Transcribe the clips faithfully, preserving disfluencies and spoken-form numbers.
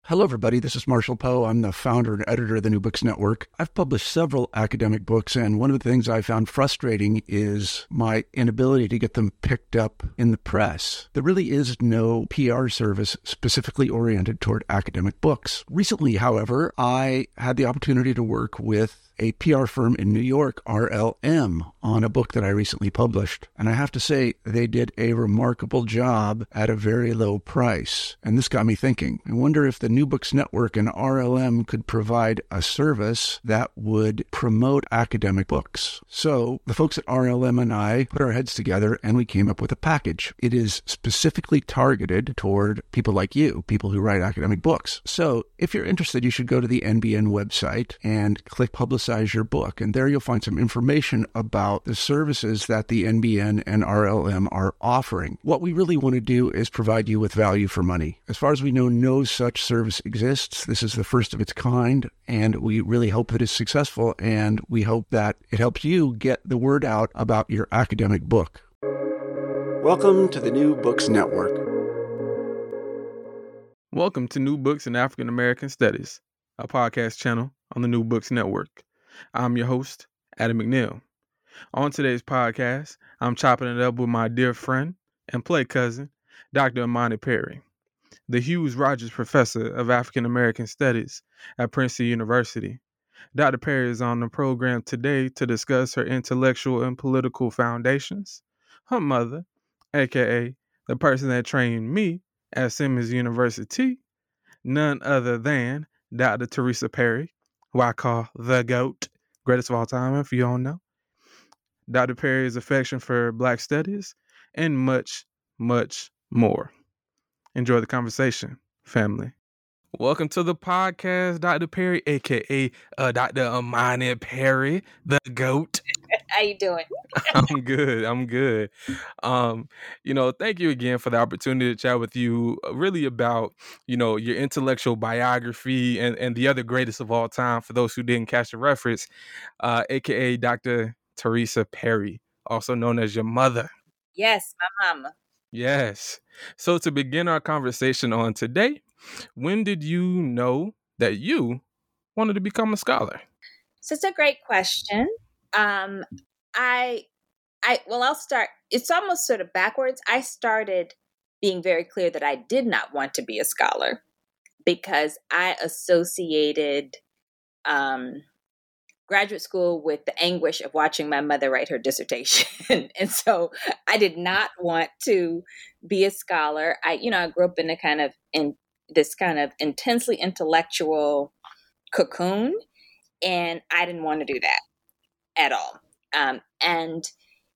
Hello, everybody. This is Marshall Poe. I'm the founder and editor of the New Books Network. I've published several academic books, and one of the things I found frustrating is my inability to get them picked up in the press. There really is no P R service specifically oriented toward academic books. Recently, however, I had the opportunity to work with a P R firm in New York, R L M, on a book that I recently published. And I have to say, they did a remarkable job at a very low price. And this got me thinking. I wonder if the New Books Network and R L M could provide a service that would promote academic books. So the folks at R L M and I put our heads together and we came up with a package. It is specifically targeted toward people like you, people who write academic books. So if you're interested, you should go to the N B N website and click Publicize your book. And there you'll find some information about the services that the N B N and R L M are offering. What we really want to do is provide you with value for money. As far as we know, no such service exists. This is the first of its kind, and we really hope that it's successful, and we hope that it helps you get the word out about your academic book. Welcome to the New Books Network. Welcome to New Books in African American Studies, a podcast channel on the New Books Network. I'm your host, Adam McNeil. On today's podcast, I'm chopping it up with my dear friend and play cousin, Doctor Imani Perry, the Hughes Rogers Professor of African American Studies at Princeton University. Doctor Perry is on the program today to discuss her intellectual and political foundations. Her mother, aka the person that trained me at Simmons University, none other than Doctor Teresa Perry, who I call the GOAT, greatest of all time, if you don't know. Doctor Perry's affection for Black studies, and much, much more. Enjoy the conversation, family. Welcome to the podcast, Doctor Perry, a k a. Uh, Doctor Imani Perry, the GOAT. How you doing? I'm good. I'm good. Um, you know, thank you again for the opportunity to chat with you, uh, really about, you know, your intellectual biography and, and the other greatest of all time, for those who didn't catch the reference, uh, a k a. Doctor Teresa Perry, also known as your mother. Yes, my mama. Yes. So to begin our conversation on today, when did you know that you wanted to become a scholar? So it's a great question. Um, I, I, well, I'll start. It's almost sort of backwards. I started being very clear that I did not want to be a scholar because I associated um, graduate school with the anguish of watching my mother write her dissertation. And so I did not want to be a scholar. I, you know, I grew up in a kind of, in this kind of intensely intellectual cocoon, and I didn't want to do that at all. Um, and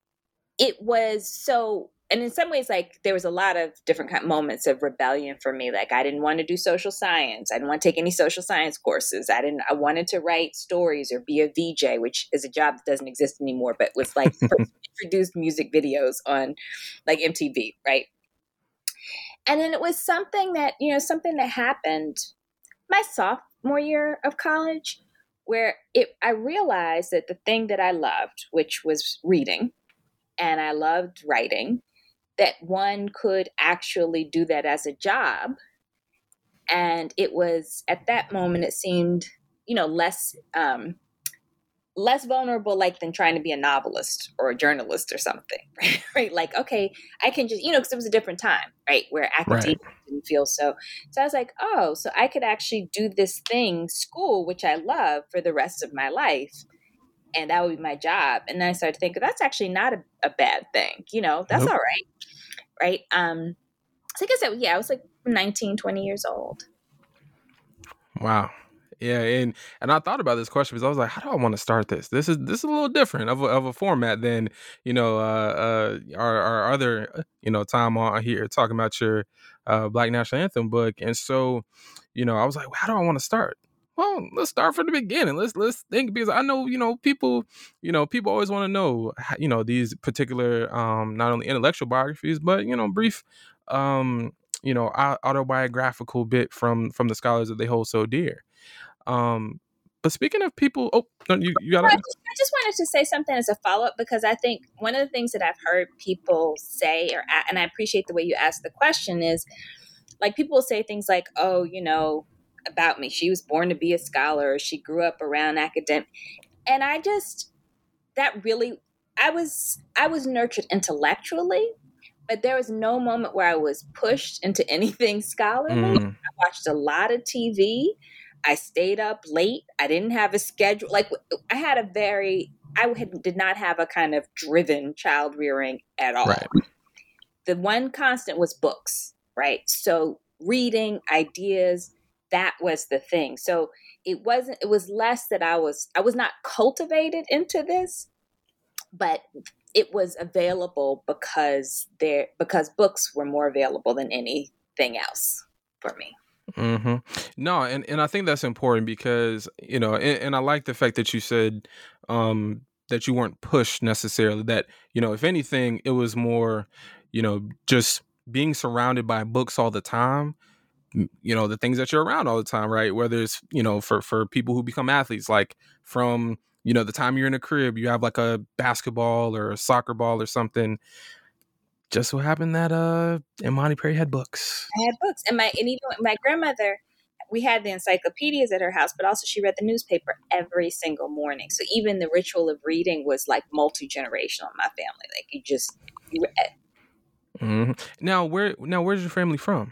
it was so, and in some ways, like there was a lot of different kind of moments of rebellion for me. Like I didn't want to do social science. I didn't want to take any social science courses. I didn't, I wanted to write stories or be a V J, which is a job that doesn't exist anymore, but was like first introduced music videos on like M T V, right? And then it was something that, you know, something that happened my sophomore year of college, where it, I realized that the thing that I loved, which was reading, and I loved writing, that one could actually do that as a job. And it was, at that moment, it seemed, you know, less, um, less vulnerable, like than trying to be a novelist or a journalist or something, right? right? Like, okay, I can just, you know, because it was a different time, right? Where academia Right. didn't feel so. So I was like, oh, so I could actually do this thing, school, which I love, for the rest of my life. And that would be my job. And then I started thinking, that's actually not a, a bad thing. You know, that's Nope. all right. Right. Um, so I guess, that, yeah, I was like nineteen, twenty years old. Wow. Yeah, and and I thought about this question because I was like, how do I want to start this? This is this is a little different of a, of a format than, you know, uh, uh, our, our other, uh, you know, time on here talking about your uh, Black National Anthem book. And so, you know, I was like, how do I want to start? Well, let's start from the beginning. Let's let's think, because I know, you know, people, you know, people always want to know, how- you know, these particular um, not only intellectual biographies, but, you know, brief, um, you know, au- autobiographical bit from from the scholars that they hold so dear. Um, but speaking of people, oh, no, you, you got I it. just, I just wanted to say something as a follow-up, because I think one of the things that I've heard people say, or and I appreciate the way you asked the question, is like people will say things like, oh, you know, about me. She was born to be a scholar. She grew up around academic. And I just, that really, I was, I was nurtured intellectually, but there was no moment where I was pushed into anything scholarly. Mm. I watched a lot of T V. I stayed up late. I didn't have a schedule. Like I had a very, I had, did not have a kind of driven child rearing at all. Right. The one constant was books, right? So reading, ideas, that was the thing. So it wasn't, it was less that I was, I was not cultivated into this, but it was available because there, because books were more available than anything else for me. Mm-hmm. No, and, and I think that's important because, you know, and, and I like the fact that you said um, that you weren't pushed necessarily, that, you know, if anything, it was more, you know, just being surrounded by books all the time, you know, the things that you're around all the time, right? Whether it's, you know, for, for people who become athletes, like from, you know, the time you're in a crib, you have like a basketball or a soccer ball or something. Just so happened that uh, Imani Perry had books. I had books, and my and even my grandmother, we had the encyclopedias at her house, but also she read the newspaper every single morning. So even the ritual of reading was like multi-generational in my family. Like you just you read. Mm-hmm. Now, where now where's your family from?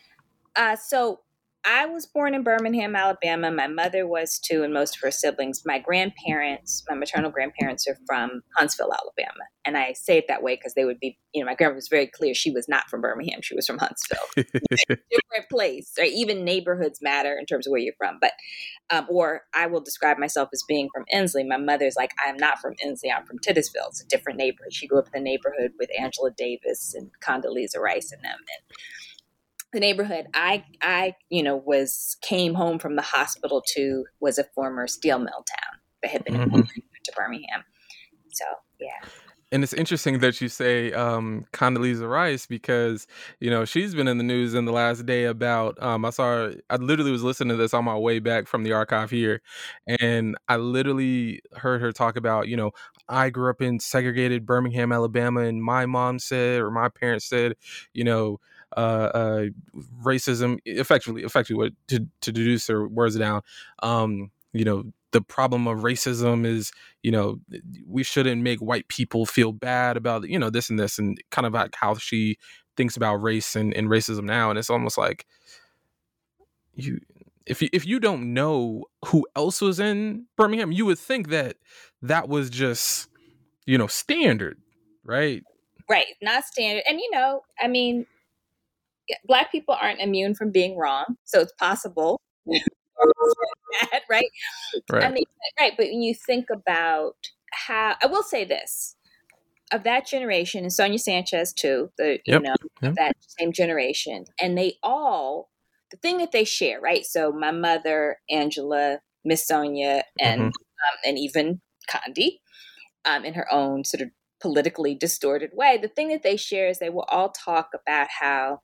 Uh, so I was born in Birmingham, Alabama. My mother was too, and most of her siblings. My grandparents, my maternal grandparents, are from Huntsville, Alabama. And I say it that way because they would be, you know, my grandma was very clear she was not from Birmingham. She was from Huntsville. Different place, right? Even neighborhoods matter in terms of where you're from. But, um, or I will describe myself as being from Inslee. My mother's like, I'm not from Inslee. I'm from Titusville. It's a different neighborhood. She grew up in the neighborhood with Angela Davis and Condoleezza Rice and them. And the neighborhood I, I, you know, was came home from the hospital to was a former steel mill town that had been Mm-hmm. moved to Birmingham. So, yeah. And it's interesting that you say um, Condoleezza Rice because, you know, she's been in the news in the last day about, um, I saw, her, I literally was listening to this on my way back from the archive here. And I literally heard her talk about, you know, I grew up in segregated Birmingham, Alabama, and my mom said, or my parents said, you know, uh, uh, racism, effectively, effectively, what to, to deduce her words down, um, you know, the problem of racism is, you know, we shouldn't make white people feel bad about, you know, this and this, and kind of like how she thinks about race and, and racism now. And it's almost like you, if you, if you don't know who else was in Birmingham, you would think that that was just, you know, standard, right? Right. Not standard. And, you know, I mean, Black people aren't immune from being wrong. So it's possible. right? Right. I mean, right. But when you think about how, I will say this, of that generation, and Sonia Sanchez too, the, you Yep. know, Yep. that same generation, and they all, the thing that they share, right? So my mother, Angela, Miss Sonia, and, Mhm. um, and even Condi, um, in her own sort of politically distorted way, the thing that they share is they will all talk about how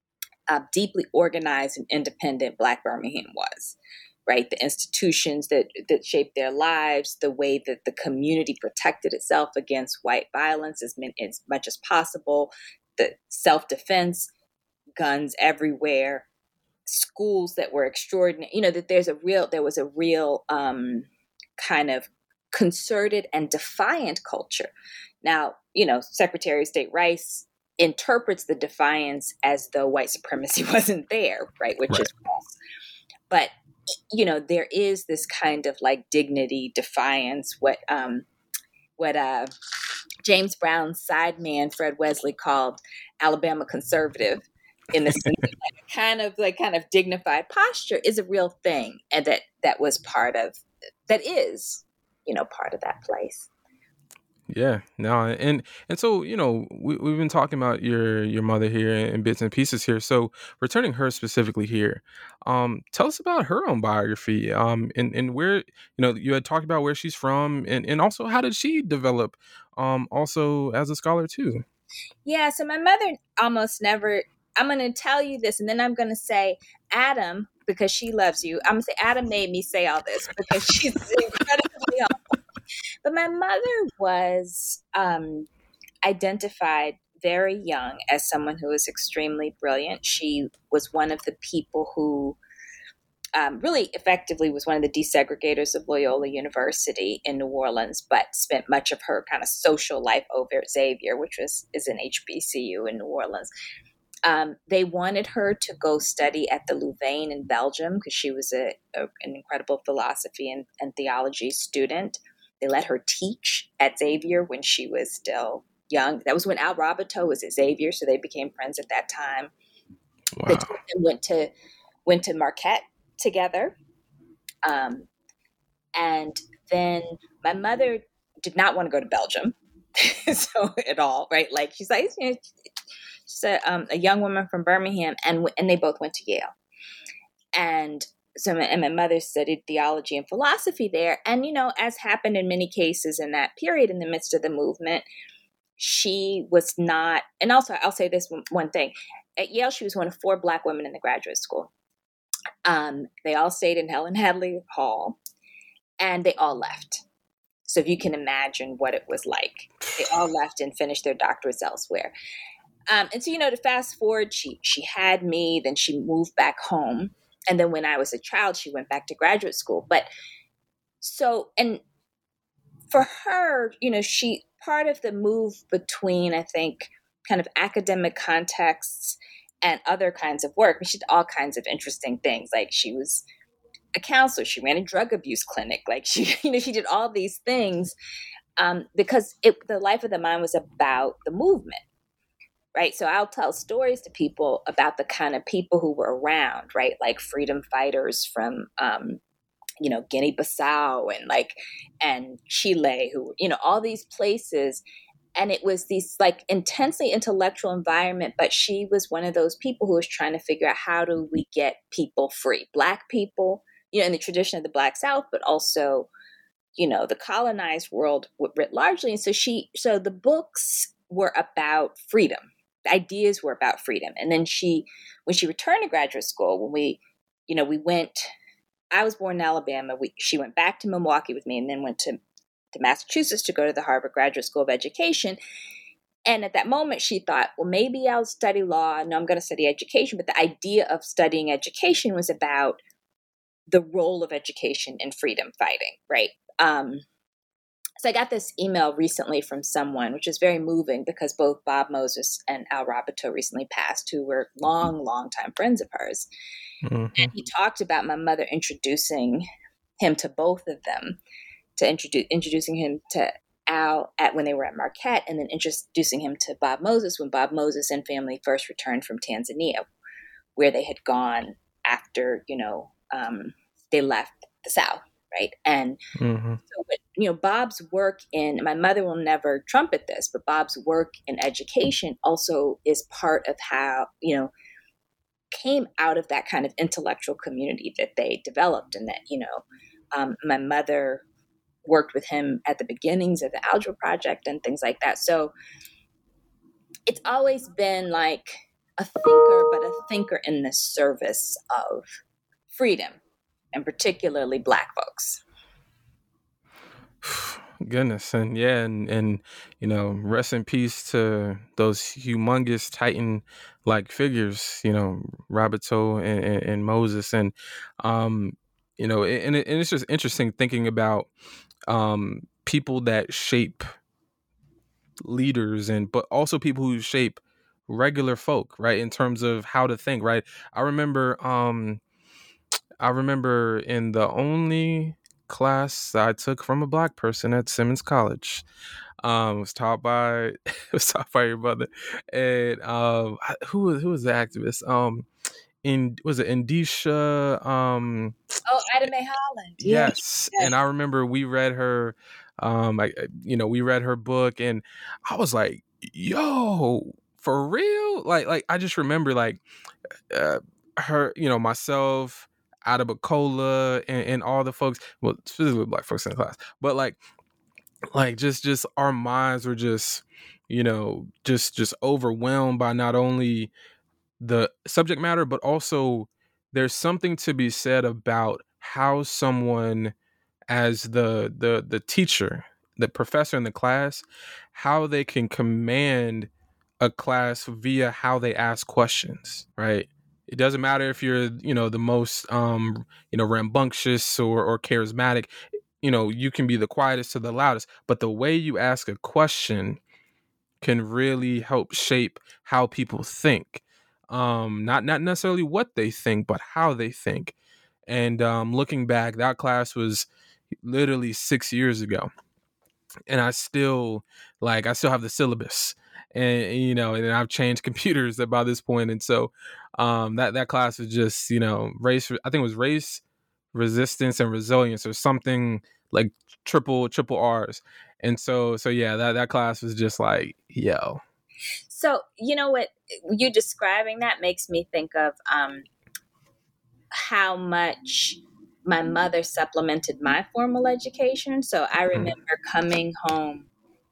uh, deeply organized and independent Black Birmingham was, right? The institutions that, that shaped their lives, the way that the community protected itself against white violence as, min- as much as possible, the self-defense, guns everywhere, schools that were extraordinary, you know, that there's a real, there was a real um, kind of concerted and defiant culture. Now, you know, Secretary of State Rice interprets the defiance as though white supremacy wasn't there, right? Which Right. is false. But, you know, there is this kind of like dignity, defiance, what um, what uh, James Brown's sideman, Fred Wesley, called Alabama conservative, in the sense of like kind of like kind of dignified posture is a real thing. And that that was part of, that is, you know, part of that place. Yeah, no, and and so, you know, we, we've been talking about your your mother here in bits and pieces here. So returning her specifically here, um, tell us about her own biography, um, and and where, you know, you had talked about where she's from, and and also how did she develop, um, also as a scholar too. Yeah, so my mother almost never, I'm going to tell you this, and then I'm going to say, Adam, because she loves you, I'm going to say, Adam made me say all this because she's incredibly humble. But my mother was um, identified very young as someone who was extremely brilliant. She was one of the people who um, really effectively was one of the desegregators of Loyola University in New Orleans, but spent much of her kind of social life over at Xavier, which was is an H B C U in New Orleans. Um, they wanted her to go study at the Louvain in Belgium because she was a, a, an incredible philosophy and, and theology student. They let her teach at Xavier when she was still young. That was when Al Roboteau was at Xavier, so they became friends at that time. Wow. The two of them went to went to Marquette together, um, and then my mother did not want to go to Belgium, so at all, right? Like she's like, you know, she's a, um, a young woman from Birmingham, and and they both went to Yale, and so my, and my mother studied theology and philosophy there. And you know, as happened in many cases in that period, in the midst of the movement, she was not. And also, I'll say this one, one thing: at Yale, she was one of four Black women in the graduate school. Um, they all stayed in Helen Hadley Hall, and they all left. So if you can imagine what it was like, they all left and finished their doctorates elsewhere. Um, and so, you know, to fast forward, she she had me, then she moved back home. And then when I was a child, she went back to graduate school. But so, and for her, you know, she, part of the move between, I think, kind of academic contexts and other kinds of work, I mean, she did all kinds of interesting things. Like she was a counselor, she ran a drug abuse clinic. Like she, you know, she did all these things um, because it, the Life of the Mind was about the movement. Right. So I'll tell stories to people about the kind of people who were around, right? Like freedom fighters from, um, you know, Guinea-Bissau and like, and Chile, who, you know, all these places. And it was this like intensely intellectual environment, but she was one of those people who was trying to figure out how do we get people free, Black people, you know, in the tradition of the Black South, but also, you know, the colonized world writ largely. And so she, so the books were about freedom. The ideas were about freedom. And then she, when she returned to graduate school, when we, you know, we went, I was born in Alabama. We, she went back to Milwaukee with me and then went to, to Massachusetts to go to the Harvard Graduate School of Education. And at that moment, she thought, well, maybe I'll study law. No, I'm going to study education. But the idea of studying education was about the role of education in freedom fighting, right? Um, So I got this email recently from someone, which is very moving because both Bob Moses and Al Roboteau recently passed, who were long, long time friends of hers. Mm-hmm. And he talked about my mother introducing him to both of them, to introduce introducing him to Al at when they were at Marquette, and then introducing him to Bob Moses when Bob Moses and family first returned from Tanzania, where they had gone after, you know, um, they left the South. Right. And mm-hmm. so, but, you know, Bob's work in, my mother will never trumpet this, but Bob's work in education also is part of how, you know, came out of that kind of intellectual community that they developed. And that, you know, um, my mother worked with him at the beginnings of the Algebra Project and things like that. So it's always been like a thinker, but a thinker in the service of freedom. And particularly Black folks. Goodness. And yeah, and, and, you know, rest in peace to those humongous Titan-like figures, you know, Roboteau and, and, and Moses. And, um, you know, and, it, and it's just interesting thinking about um, people that shape leaders, and but also people who shape regular folk, right, in terms of how to think, right? I remember... Um, I remember in the only class I took from a Black person at Simmons College, um, was taught by it was taught by your mother, and um, who was who was the activist? Um, in was it Indisha? Um, oh, Ida Mae Holland. Yes. yes, and I remember we read her, um, I, you know, we read her book, and I was like, "Yo, for real?" Like, like I just remember like uh, her, you know, myself. Adabacola and, and all the folks, well, specifically Black folks in the class, but like, like just, just our minds were just, you know, just, just overwhelmed by not only the subject matter, but also there's something to be said about how someone as the, the, the teacher, the professor in the class, how they can command a class via how they ask questions, right? It doesn't matter if you're, you know, the most, um, you know, rambunctious or, or charismatic. You know, you can be the quietest to the loudest, but the way you ask a question can really help shape how people think. Um, not not necessarily what they think, but how they think. And um, looking back, that class was literally six years ago, and I still like I still have the syllabus, and, and you know, and I've changed computers by this point, and so um, that that class was just, you know, race. I think it was race, resistance, and resilience, or something like triple triple R's. And so so yeah, that that class was just like, yo. So you know what, you describing that makes me think of um, how much my mother supplemented my formal education. So I remember coming home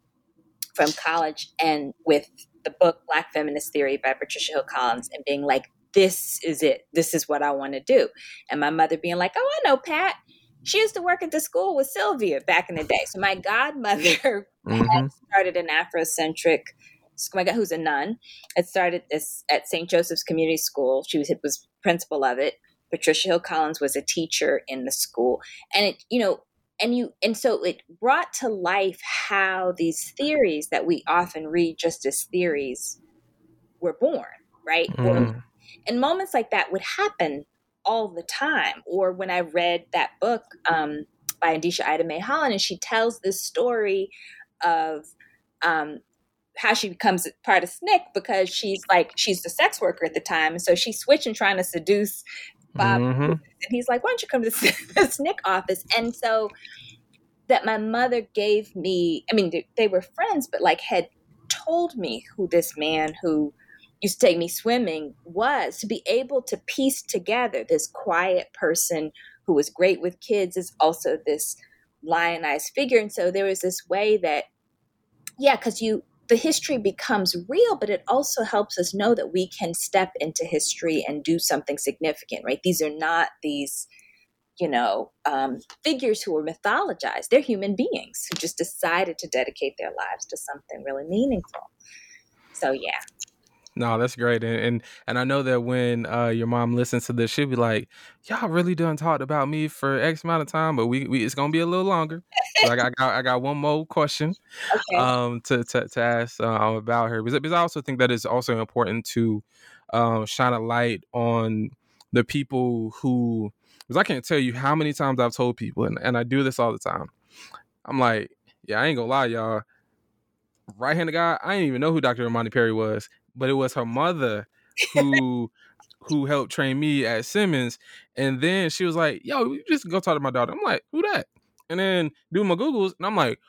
from college and with the book Black Feminist Theory by Patricia Hill Collins and being like, this is it. This is what I want to do. And my mother being like, oh, I know Pat. She used to work at the school with Sylvia back in the day. So my godmother mm-hmm. had started an Afrocentric, oh my God, who's a nun, had started this at Saint Joseph's Community School. She was, was principal of it. Patricia Hill Collins was a teacher in the school. And it, you know, and you, and so it brought to life how these theories that we often read just as theories were born, right? Mm. Or, and moments like that would happen all the time. Or when I read that book um, by Andisha Ida Mae Holland, and she tells this story of um, how she becomes part of S N C C because she's like, she's the sex worker at the time. And so she's switching, trying to seduce Bob. Mm-hmm. And he's like, why don't you come to the S N C C office? And so that my mother gave me, I mean, they, they were friends, but like had told me who this man who used to take me swimming was, to be able to piece together this quiet person who was great with kids is also this lionized figure. And so there was this way that, yeah, because you, the history becomes real, but it also helps us know that we can step into history and do something significant, right? These are not these, you know, um, figures who are mythologized. They're human beings who just decided to dedicate their lives to something really meaningful. So, yeah. No, that's great. And, and and I know that when uh, your mom listens to this, she'll be like, y'all really done talked about me for X amount of time, but we, we it's going to be a little longer. So I got, I got I got one more question okay. um, to, to, to ask uh, about her. Because, because I also think that it's also important to um, shine a light on the people who, because I can't tell you how many times I've told people, and, and I do this all the time. I'm like, yeah, I ain't going to lie, y'all. Right-handed guy, I didn't even know who Doctor Imani Perry was. But it was her mother who who helped train me at Simmons. And then she was like, yo, you just go talk to my daughter. I'm like, who that? And then do my Googles, and I'm like,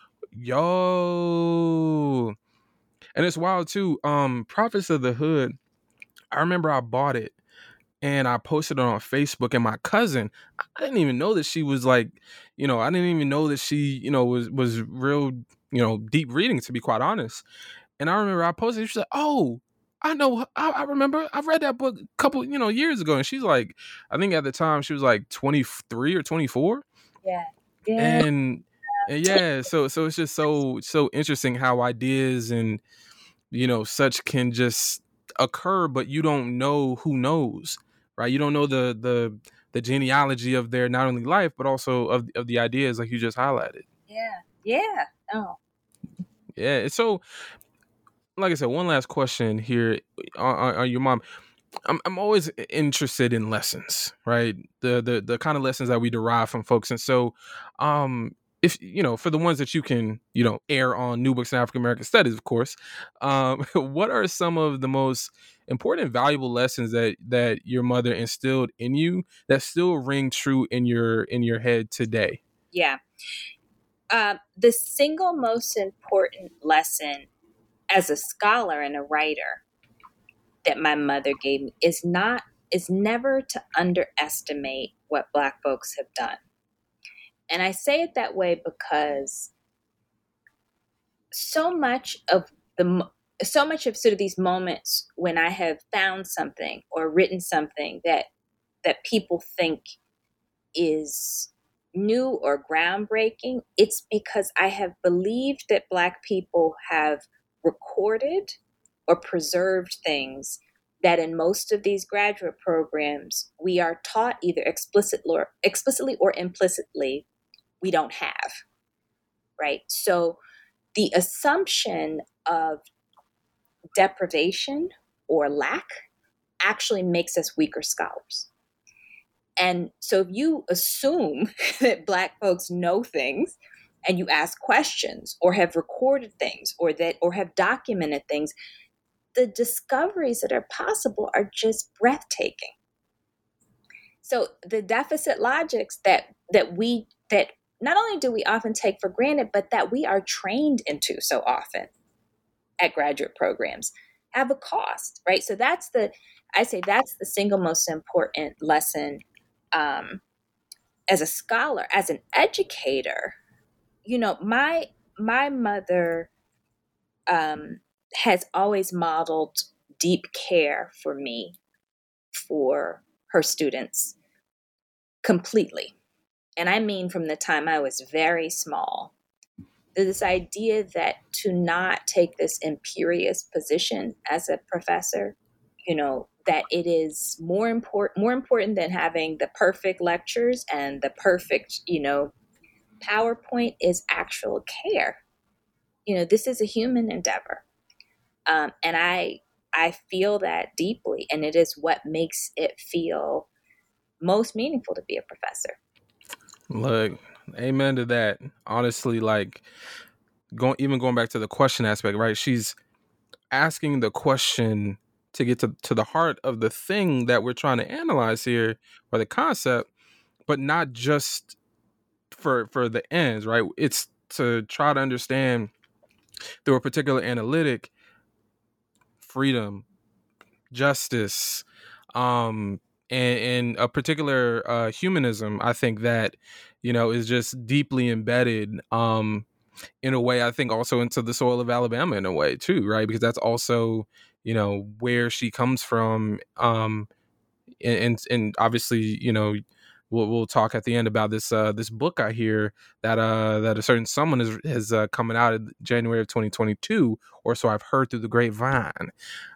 yo. And it's wild too. Um, Prophets of the Hood, I remember I bought it and I posted it on Facebook, and my cousin, I didn't even know that she was like, you know, I didn't even know that she, you know, was was real, you know, deep reading, to be quite honest. And I remember I posted, she said, oh, I know, I, I remember, I read that book a couple, you know, years ago. And she's like, I think at the time she was like twenty-three or twenty-four. Yeah. Yeah. And, and yeah, so, so it's just so, so interesting how ideas and, you know, such can just occur, but you don't know who knows, right? You don't know the, the, the genealogy of their not only life, but also of, of the ideas like you just highlighted. Yeah. Yeah. Oh. Yeah. It's so, like I said, one last question here on, on your mom. I'm I'm always interested in lessons, right? The the the kind of lessons that we derive from folks. And so, um, if you know, for the ones that you can, you know, air on New Books in African American Studies, of course, um, what are some of the most important, valuable lessons that that your mother instilled in you that still ring true in your in your head today? Yeah, uh, the single most important lesson as a scholar and a writer that my mother gave me is not, is never to underestimate what Black folks have done. And I say it that way because so much of the, so much of sort of these moments when I have found something or written something that, that people think is new or groundbreaking, it's because I have believed that Black people have recorded or preserved things that in most of these graduate programs, we are taught either explicit or, explicitly or implicitly, we don't have, right? So the assumption of deprivation or lack actually makes us weaker scholars. And so if you assume that Black folks know things and you ask questions or have recorded things or that or have documented things, the discoveries that are possible are just breathtaking. So the deficit logics that that we that not only do we often take for granted, but that we are trained into so often at graduate programs have a cost, right? So that's the I say that's the single most important lesson um, as a scholar, as an educator. You know, my my mother um, has always modeled deep care for me, for her students, completely. And I mean from the time I was very small. This idea that to not take this imperious position as a professor, you know, that it is more important more important than having the perfect lectures and the perfect, you know, PowerPoint is actual care. You know, this is a human endeavor. Um, and I I feel that deeply, and it is what makes it feel most meaningful to be a professor. Look, amen to that. Honestly, like going even going back to the question aspect, right? She's asking the question to get to, to the heart of the thing that we're trying to analyze here, or the concept, but not just for for the ends, right? It's to try to understand through a particular analytic freedom, justice, um, and, and a particular uh, humanism. I think that, you know, is just deeply embedded um, in a way, I think also into the soil of Alabama in a way too, right? Because that's also, you know, where she comes from. Um, and, and, and obviously, you know, we'll, we'll talk at the end about this, uh, this book I hear that, uh, that a certain someone is, is uh, coming out in January of twenty twenty-two, or so I've heard through the grapevine.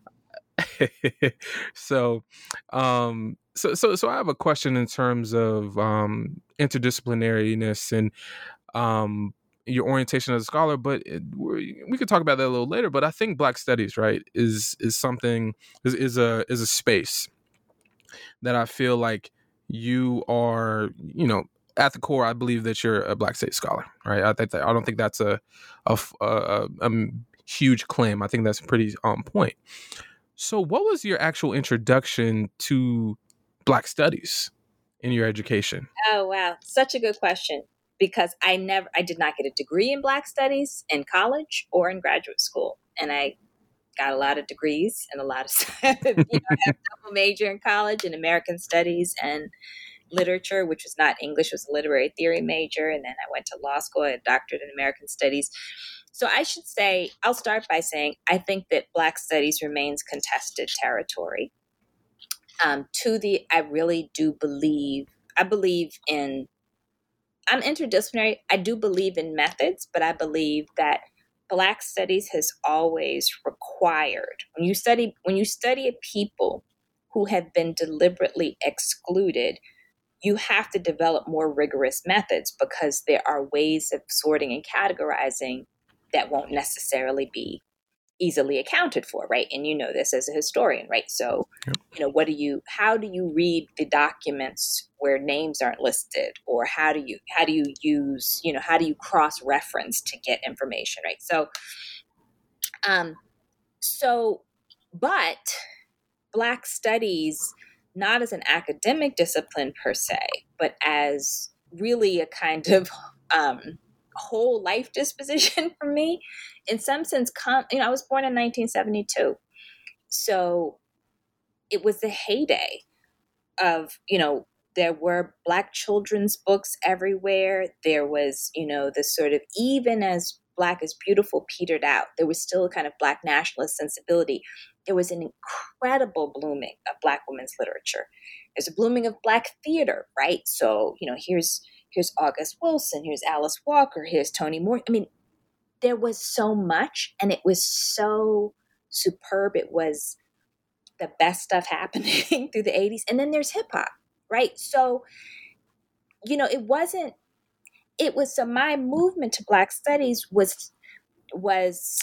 so, um, so, so, so I have a question in terms of, um, interdisciplinariness and, um, your orientation as a scholar, but it, we could talk about that a little later. But I think Black Studies, right, is is something is, is a is a space that I feel like you are, you know, at the core. I believe that you're a Black Studies scholar, right? I think that I don't think that's a a, a, a huge claim. I think that's pretty on point. So, what was your actual introduction to Black Studies in your education? Oh, wow. Such a good question. Because I never, I did not get a degree in Black Studies in college or in graduate school. And I got a lot of degrees and a lot of stuff. You know, I have a double major in college in American Studies and literature, which was not English, was a literary theory major. And then I went to law school, a doctorate in American Studies. So I should say, I'll start by saying, I think that Black Studies remains contested territory. Um, to the, I really do believe, I believe in, I'm interdisciplinary. I do believe in methods, but I believe that Black Studies has always required, when you study, when you study a people who have been deliberately excluded, you have to develop more rigorous methods because there are ways of sorting and categorizing that won't necessarily be easily accounted for, right? And you know this as a historian, right? So, yep. you know, what do you, how do you read the documents where names aren't listed, or how do you, how do you use, you know, how do you cross-reference to get information, right? So, um, so, but Black Studies, not as an academic discipline per se, but as really a kind of um, whole life disposition for me. In some sense, com- you know, I was born in nineteen seventy-two. So it was the heyday of, you know, there were Black children's books everywhere. There was, you know, the sort of, even as Black is Beautiful petered out, there was still a kind of Black nationalist sensibility. There was an incredible blooming of Black women's literature. There's a blooming of Black theater, right? So, you know, here's here's August Wilson, here's Alice Walker, here's Toni Morrison. I mean, there was so much, and it was so superb. It was the best stuff happening through the eighties. And then there's hip hop, right? So, you know, it wasn't, it was, so my movement to Black studies was, was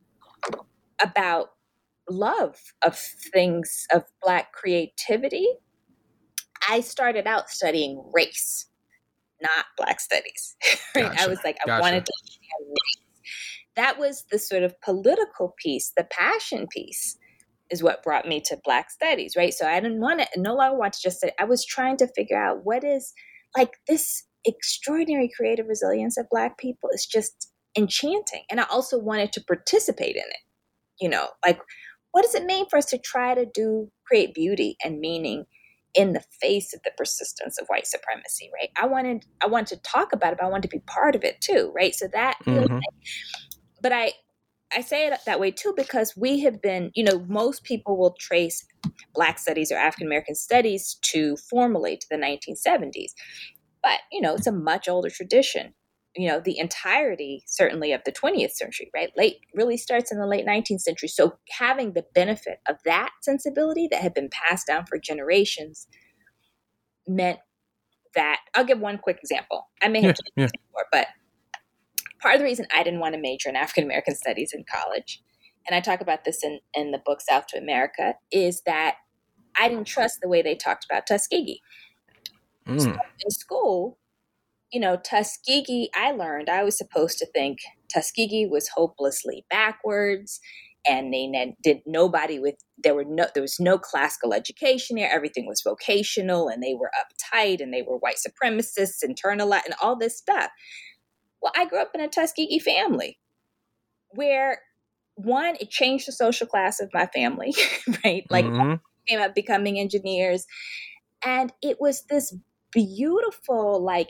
about love of things, of Black creativity. I started out studying race, not Black studies. Right? Gotcha. I was like, I Gotcha. wanted to understand race. That was the sort of political piece, the passion piece is what brought me to Black studies, right? So I didn't want to, no longer want to just say, I was trying to figure out what is, like, this extraordinary creative resilience of Black people is just enchanting. And I also wanted to participate in it. You know, like, what does it mean for us to try to do, create beauty and meaning in the face of the persistence of white supremacy, right? I wanted, I wanted to talk about it, but I wanted to be part of it too, right? So that, Mm-hmm. you know, but I, I say it that way too, because we have been, you know, most people will trace Black studies or African American studies to formally to the nineteen seventies. But, you know, it's a much older tradition. You know, the entirety, certainly, of the twentieth century, right? Late, really starts in the late nineteenth century. So having the benefit of that sensibility that had been passed down for generations meant that, I'll give one quick example. I may have Yeah, told yeah. this before, but part of the reason I didn't want to major in African American studies in college, and I talk about this in, in the book South to America, is that I didn't trust the way they talked about Tuskegee. Mm. So in school, you know, Tuskegee, I learned I was supposed to think Tuskegee was hopelessly backwards, and they ne- did nobody with, there were no, there was no classical education there. Everything was vocational, and they were uptight, and they were white supremacists, internalized, and all this stuff. Well, I grew up in a Tuskegee family where, one, it changed the social class of my family, right? Like, Mm-hmm. came up becoming engineers. And it was this beautiful, like,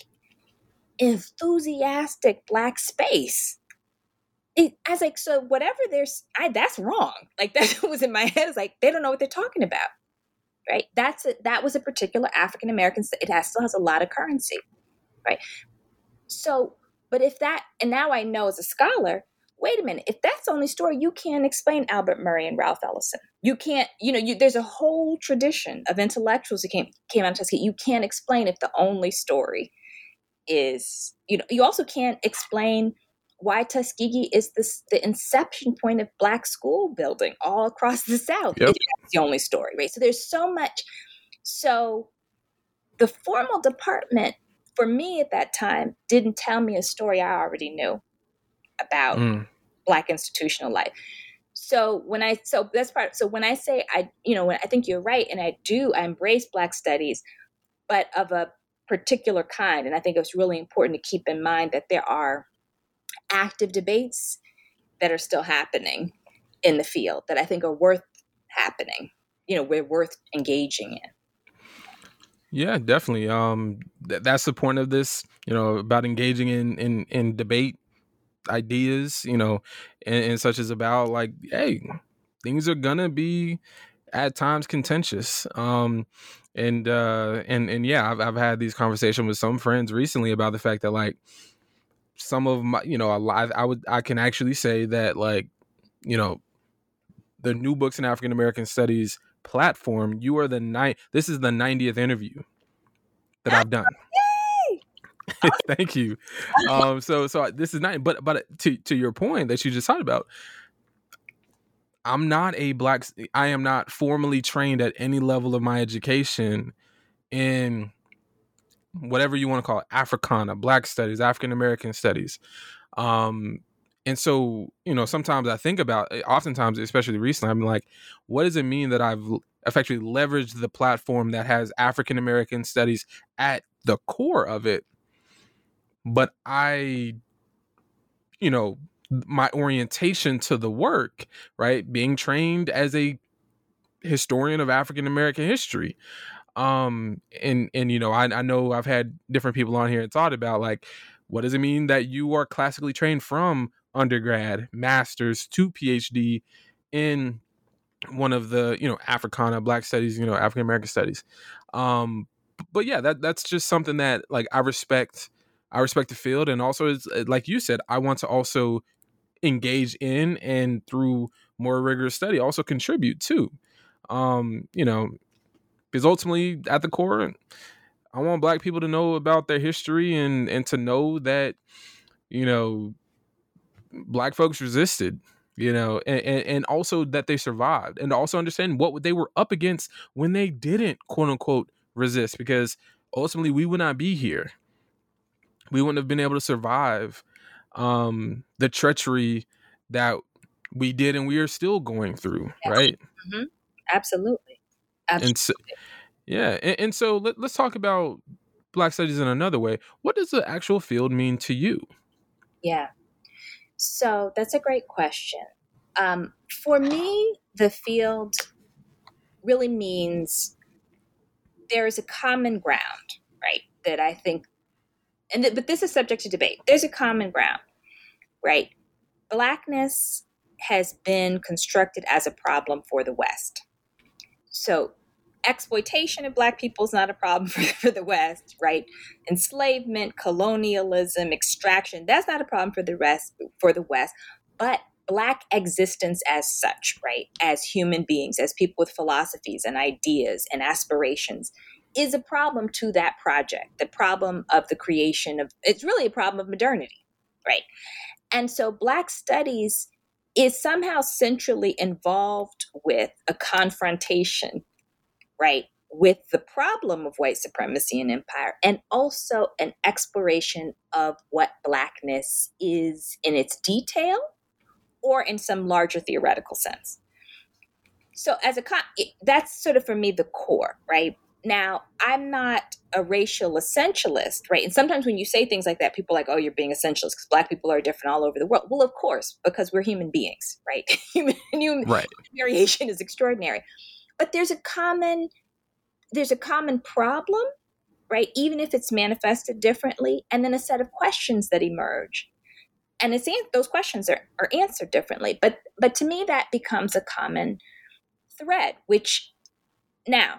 enthusiastic Black space. It, I was like, so whatever there's, I, that's wrong. Like, that was in my head. It's like, they don't know what they're talking about, right? That's a, that was a particular African American, it has, still has a lot of currency, right? So, but if that, and now I know as a scholar, wait a minute, if that's the only story, you can't explain Albert Murray and Ralph Ellison. You can't, you know, you, there's a whole tradition of intellectuals who came, came out of Tuskegee. You can't explain if the only story is, you know, you also can't explain why Tuskegee is this, the inception point of Black school building all across the South. Yep. If that's the only story, right? So there's so much. So the formal department, for me at that time, didn't tell me a story I already knew about Mm. Black institutional life. So when I, so that's part, so when I say I, you know, when I think you're right, and I do, I embrace Black studies, but of a particular kind. And I think it's really important to keep in mind that there are active debates that are still happening in the field that I think are worth happening, you know, we're worth engaging in. Yeah, definitely. Um, th- that's the point of this, you know, about engaging in in, in debate ideas, you know, and, and such as about like, hey, things are gonna be at times contentious. Um, and uh, and and yeah, I've I've had these conversations with some friends recently about the fact that like some of my, you know, a lot, I would I can actually say that like, you know, the New Books in African American Studies platform, you are the ninth. This is the ninetieth interview that I've done. Thank you. Um, so, so this is not, but, but to, to your point that you just talked about, I'm not a Black, I am not formally trained at any level of my education in whatever you want to call it, Africana, Black studies, African American studies. Um, and so, you know, sometimes I think about, oftentimes, especially recently, I'm like, what does it mean that I've effectively leveraged the platform that has African American studies at the core of it? But I, you know, my orientation to the work, right, being trained as a historian of African American history. Um, and, and, you know, I, I know I've had different people on here and thought about like, what does it mean that you are classically trained from undergrad, master's to PhD in one of the, you know, Africana, Black studies, you know, African American studies. Um, but yeah, that that's just something that like I respect. I respect the field, and also, it's, like you said, I want to also engage in and through more rigorous study, also contribute to. Um, you know, because ultimately at the core, I want Black people to know about their history and, and to know that, you know, Black folks resisted, you know, and, and, and also that they survived, and also understand what they were up against when they didn't, quote unquote, resist, because ultimately we would not be here. We wouldn't have been able to survive um, the treachery that we did and we are still going through, Yeah. right? Mm-hmm. Absolutely. Absolutely. And so, yeah, and, and so let, let's talk about Black studies in another way. What does the actual field mean to you? Yeah. So that's a great question. Um, for me, the field really means there is a common ground, right? That I think, and th- but this is subject to debate. There's a common ground, right? Blackness has been constructed as a problem for the West. So exploitation of Black people is not a problem for, for the West, right? Enslavement, colonialism, extraction, that's not a problem for the rest for the West. But Black existence as such, right? As human beings, as people with philosophies and ideas and aspirations, is a problem to that project. The problem of the creation of, it's really a problem of modernity, right? And so Black studies is somehow centrally involved with a confrontation, right, with the problem of white supremacy and empire, and also an exploration of what Blackness is in its detail or in some larger theoretical sense. So as a con- that's sort of for me the core, right? Now, I'm not a racial essentialist, right? And sometimes when you say things like that, people are like, oh, you're being essentialist because Black people are different all over the world. Well, of course, because we're human beings, right? human, human Right. variation is extraordinary. But there's a common, there's a common problem, right? Even if it's manifested differently, and then a set of questions that emerge. And it's those questions are, are answered differently. But but to me, that becomes a common thread, which now,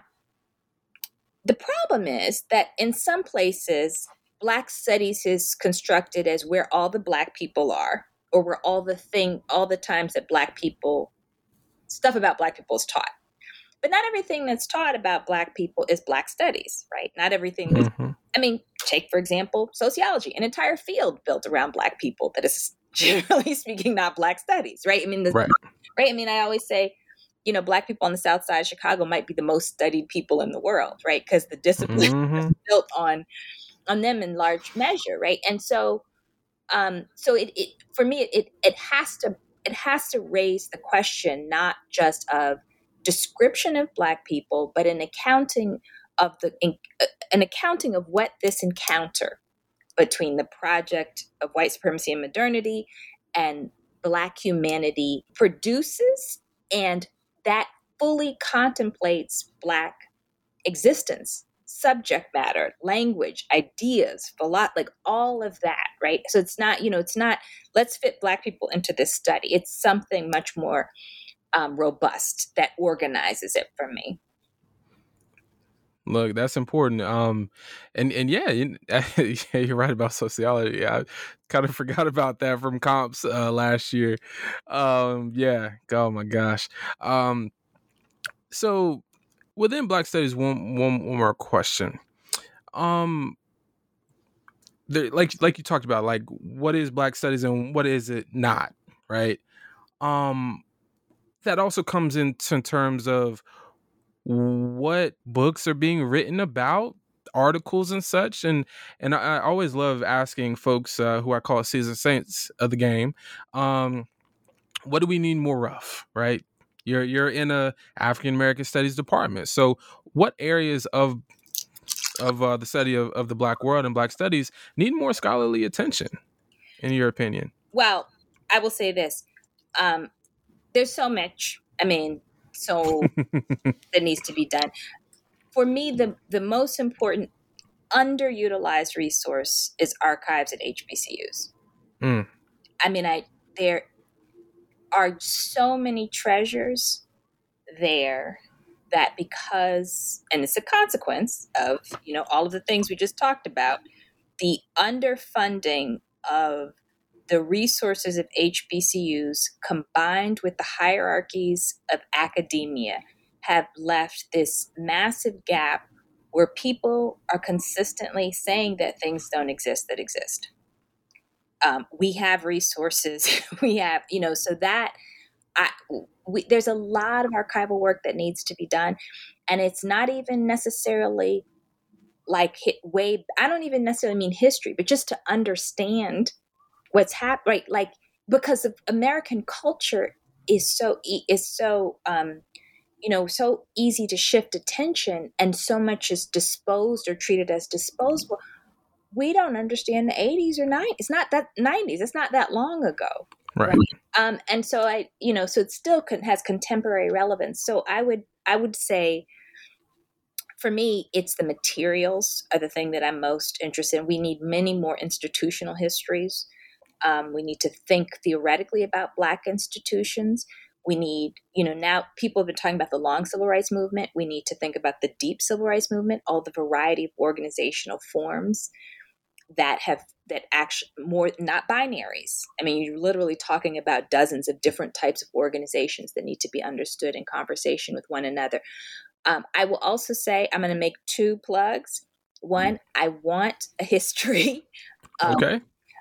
the problem is that in some places, Black studies is constructed as where all the Black people are, or where all the thing, all the times that Black people, stuff about Black people is taught. But not everything that's taught about Black people is Black studies, right? Not everything. Mm-hmm. I mean, take, for example, sociology, an entire field built around Black people that is, generally speaking, not Black studies, right? I mean, the, right. right? I mean, I always say, you know, Black people on the South Side of Chicago might be the most studied people in the world, right? Because the discipline mm-hmm. is built on on them in large measure, right? And so, um, so it, it for me, it it has to it has to raise the question not just of description of Black people, but an accounting of the in, uh, an accounting of what this encounter between the project of white supremacy and modernity and Black humanity produces, and that fully contemplates Black existence, subject matter, language, ideas, philo- like all of that, right? So it's not, you know, it's not, let's fit Black people into this study. It's something much more um, robust that organizes it for me. Look, that's important. Um, and, and yeah, you, yeah, you're right about sociology. I kind of forgot about that from comps uh, last year. Um, yeah. Oh my gosh. Um, so within Black studies, one, one, one more question. Um, there, like, like you talked about, like what is Black studies and what is it not, right? Um, that also comes into terms of what books are being written about, articles and such, and and I, I always love asking folks uh, who I call seasoned saints of the game, um, what do we need more of, right? You're you're in a African American Studies department, so what areas of of uh, the study of, of the Black world and Black studies need more scholarly attention, in your opinion? Well, I will say this: um, there's so much. I mean, so that needs to be done. For me, the the most important underutilized resource is archives at H B C Us. Mm. I mean, I there are so many treasures there that because, and it's a consequence of, you know, all of the things we just talked about, the underfunding of the resources of H B C Us combined with the hierarchies of academia have left this massive gap where people are consistently saying that things don't exist that exist. Um, we have resources, we have, you know, so that I, we, there's a lot of archival work that needs to be done. And it's not even necessarily like hit way, I don't even necessarily mean history, but just to understand what's happening, right? Like, because of American culture is so, is so, um, you know, so easy to shift attention, and so much is disposed or treated as disposable. We don't understand the eighties or nineties. It's not that nineties. It's not that long ago. Right. right? Um, and so I, you know, so it still con- has contemporary relevance. So I would, I would say, for me, it's the materials are the thing that I'm most interested in. We need many more institutional histories. Um, we need to think theoretically about Black institutions. We need, you know, now people have been talking about the long civil rights movement. We need to think about the deep civil rights movement, all the variety of organizational forms that have, that actually more, not binaries. I mean, you're literally talking about dozens of different types of organizations that need to be understood in conversation with one another. Um, I will also say, I'm going to make two plugs. One, I want a history of, Okay.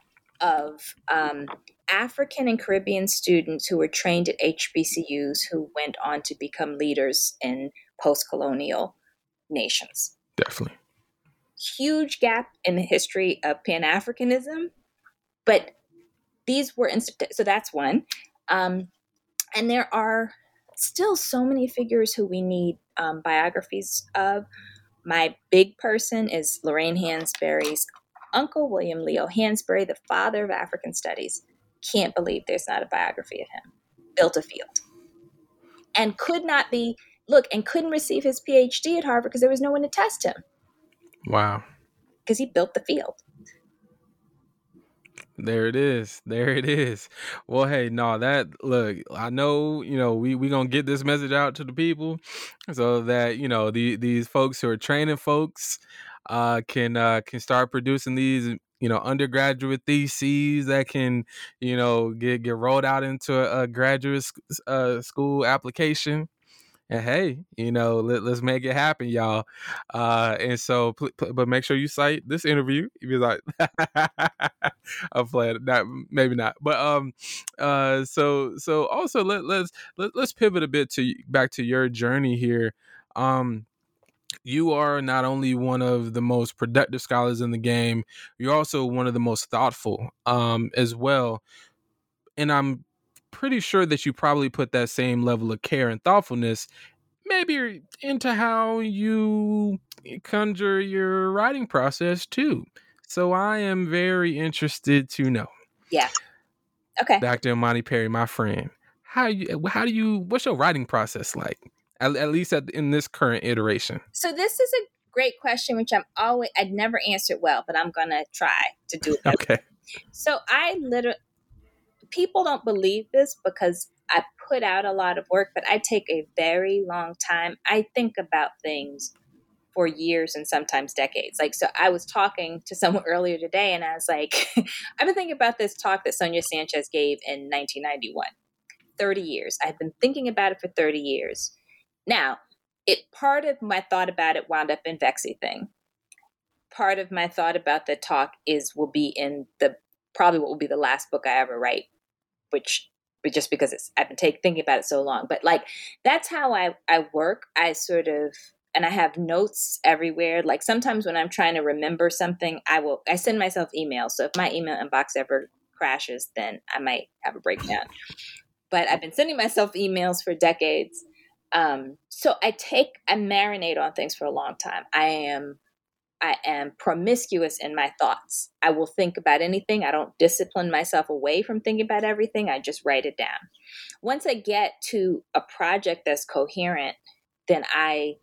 of um, African and Caribbean students who were trained at H B C Us who went on to become leaders in post-colonial nations. Definitely. Huge gap in the history of Pan-Africanism, but these were, inst- so that's one. Um, and there are still so many figures who we need um, biographies of. My big person is Lorraine Hansberry's uncle, William Leo Hansberry, the father of African studies. Can't believe there's not a biography of him. Built a field. And could not be, look, and couldn't receive his P H D at Harvard because there was no one to test him. Wow. Because he built the field. There it is. There it is. Well, hey, no, that look, I know, you know, we we gonna get this message out to the people so that, you know, the these folks who are training folks uh can uh can start producing these, you know, undergraduate theses that can, you know, get get rolled out into a, a graduate sc- uh, school application. And hey, you know, let, let's make it happen, y'all. Uh, and so, pl- pl- but make sure you cite this interview. You be like, I'm playing, not maybe not, but um, uh, so so also let let's let, let's pivot a bit to back to your journey here. Um, you are not only one of the most productive scholars in the game, you're also one of the most thoughtful, um, as well. And I'm pretty sure that you probably put that same level of care and thoughtfulness maybe into how you conjure your writing process too. So I am very interested to know. Yeah. Okay. Doctor Imani Perry, my friend, how you how do you what's your writing process like? At, at least at, in this current iteration. So this is a great question, which I'm always, I'd never answered well, but I'm going to try to do it better. Okay. So I literally, people don't believe this because I put out a lot of work, but I take a very long time. I think about things for years and sometimes decades. Like, so I was talking to someone earlier today and I was like, I've been thinking about this talk that Sonia Sanchez gave in nineteen ninety-one, thirty years. I've been thinking about it for thirty years. Now, it part of my thought about it wound up in Vexy Thing. Part of my thought about the talk is will be in the, probably what will be the last book I ever write, which, but just because it's, I've been take, thinking about it so long, but like, that's how I, I work. I sort of, and I have notes everywhere. Like sometimes when I'm trying to remember something, I will, I send myself emails. So if my email inbox ever crashes, then I might have a breakdown. But I've been sending myself emails for decades. Um, so I take, I marinate on things for a long time. I am, I am promiscuous in my thoughts. I will think about anything. I don't discipline myself away from thinking about everything. I just write it down. Once I get to a project that's coherent, then I,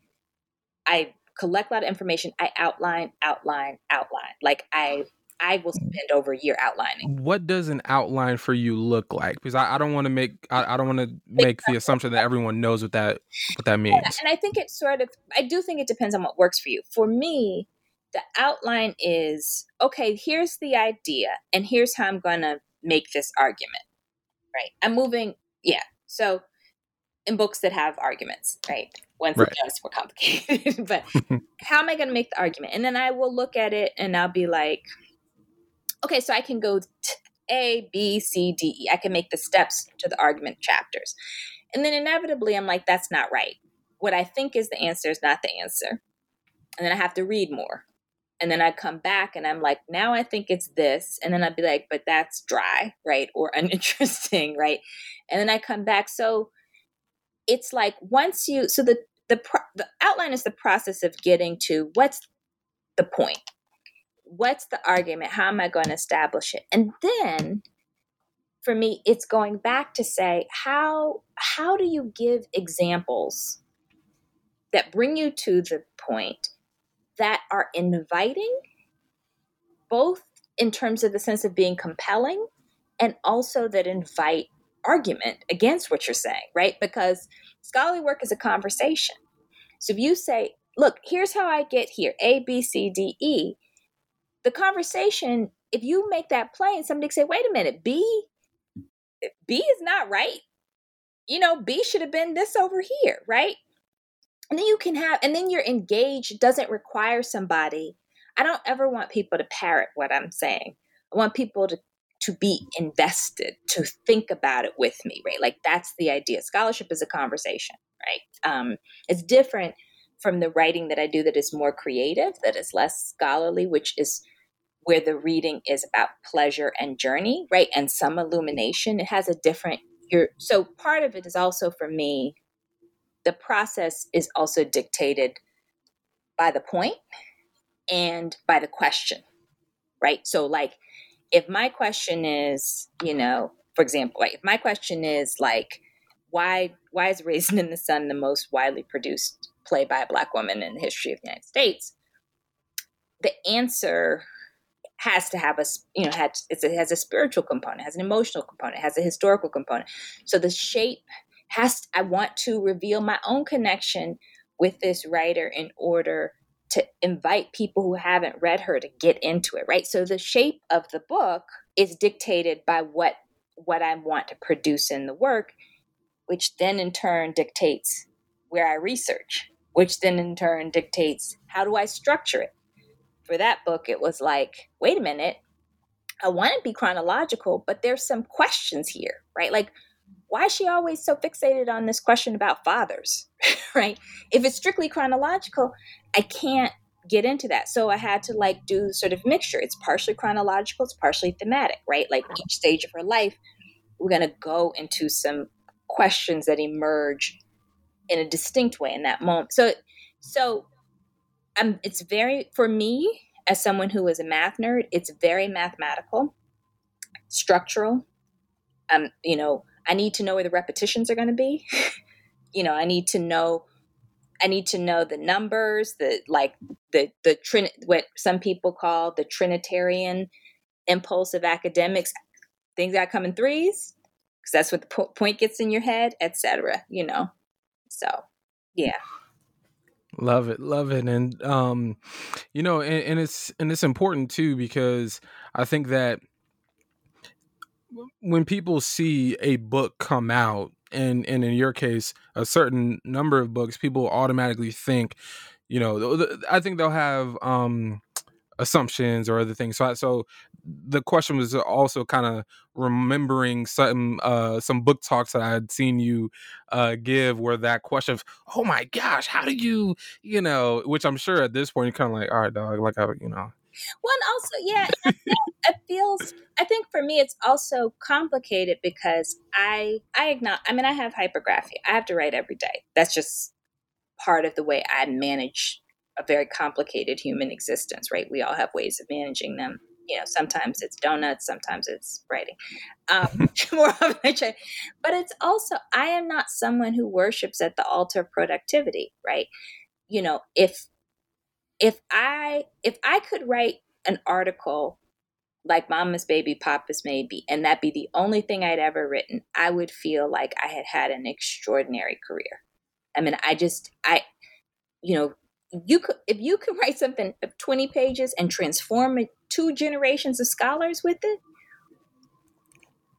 I collect a lot of information. I outline, outline, outline. Like I, I will spend over a year outlining. What does an outline for you look like? Because I, I don't want to make, I, I don't want to make the assumption that everyone knows what that, what that means. Yeah, and I think it sort of, I do think it depends on what works for you. For me, the outline is, okay, here's the idea and here's how I'm going to make this argument, right? I'm moving. Yeah. So in books that have arguments, right? Ones Right. that just were complicated. But how am I going to make the argument? And then I will look at it and I'll be like, okay, so I can go to A, B, C, D, E. I can make the steps to the argument chapters. And then inevitably, I'm like, that's not right. What I think is the answer is not the answer. And then I have to read more. And then I come back and I'm like, now I think it's this. And then I'd be like, but that's dry, right? Or uninteresting, right? And then I come back. So it's like once you, so the, the, pro, the outline is the process of getting to what's the point? What's the argument? How am I going to establish it? And then for me, it's going back to say, how, how do you give examples that bring you to the point that are inviting, both in terms of the sense of being compelling and also that invite argument against what you're saying, right? Because scholarly work is a conversation. So if you say, look, here's how I get here, A, B, C, D, E, the conversation, if you make that plain, somebody can say, wait a minute, B, B is not right. You know, B should have been this over here, right? And then you can have, and then you're engaged. It doesn't require somebody. I don't ever want people to parrot what I'm saying. I want people to, to be invested, to think about it with me, right? Like that's the idea. Scholarship is a conversation, right? Um, it's different from the writing that I do that is more creative, that is less scholarly, which is where the reading is about pleasure and journey, right? And some illumination. It has a different, you're, so part of it is also for me, the process is also dictated by the point and by the question, right? So like, if my question is, you know, for example, like if my question is like, why, why is Raisin in the Sun the most widely produced play by a Black woman in the history of the United States? The answer has to have a, you know, has, it's a, has a spiritual component, has an emotional component, has a historical component. So the shape has, I want to reveal my own connection with this writer in order to invite people who haven't read her to get into it, right? So the shape of the book is dictated by what, what I want to produce in the work, which then in turn dictates where I research, which then in turn dictates how do I structure it. For that book, it was like, wait a minute, I want to be chronological, but there's some questions here, right? Like, why is she always so fixated on this question about fathers, right? If it's strictly chronological, I can't get into that. So I had to like do sort of mixture. It's partially chronological, it's partially thematic, right? Like each stage of her life, we're going to go into some questions that emerge in a distinct way in that moment. So, so um, it's very, for me, as someone who is a math nerd, it's very mathematical, structural. Um, you know, I need to know where the repetitions are going to be. You know, I need to know, I need to know the numbers, the like the the trin what some people call the Trinitarian impulse of academics. Things that come in threes, because that's what the po- point gets in your head, et cetera. You know, so yeah. Love it, love it, and um, you know, and, and it's and it's important too because I think that when people see a book come out, and and in your case, a certain number of books, people automatically think, you know, I think they'll have um assumptions or other things. So, so the question was also kind of remembering some uh, some book talks that I had seen you uh, give, where that question of, oh my gosh, how do you, you know, which I'm sure at this point you're kind of like, all right, dog, like, I, you know. Well, and also, yeah, I feel, it feels. I think for me, it's also complicated because I, I acknowledge. I mean, I have hypergraphia. I have to write every day. That's just part of the way I manage a very complicated human existence, right? We all have ways of managing them. You know, sometimes it's donuts, sometimes it's writing. Um, more often I try. But it's also, I am not someone who worships at the altar of productivity, right? You know, if if I if I could write an article like Mama's Baby, Papa's Maybe, and that be the only thing I'd ever written, I would feel like I had had an extraordinary career. I mean, I just, I, you know, you could, if you could write something of twenty pages and transform two generations of scholars with it,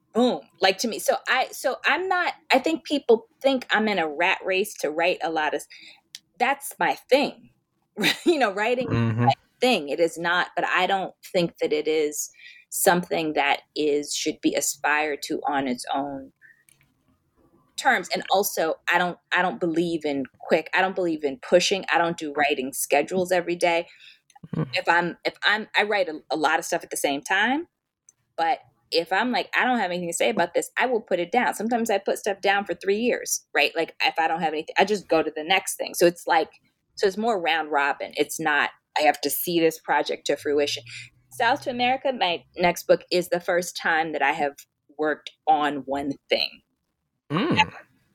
boom, like to me. So I, so I'm not, I think people think I'm in a rat race to write a lot of, that's my thing, you know, writing is Mm-hmm. my thing. It is not, but I don't think that it is something that is, should be aspired to on its own terms. And also I don't, I don't believe in quick, I don't believe in pushing. I don't do writing schedules every day. If I'm, if I'm, I write a, a lot of stuff at the same time, but if I'm like, I don't have anything to say about this, I will put it down. Sometimes I put stuff down for three years, right? Like if I don't have anything, I just go to the next thing. So it's like, so it's more round robin. It's not, I have to see this project to fruition. South to America, my next book, is the first time that I have worked on one thing. Mm.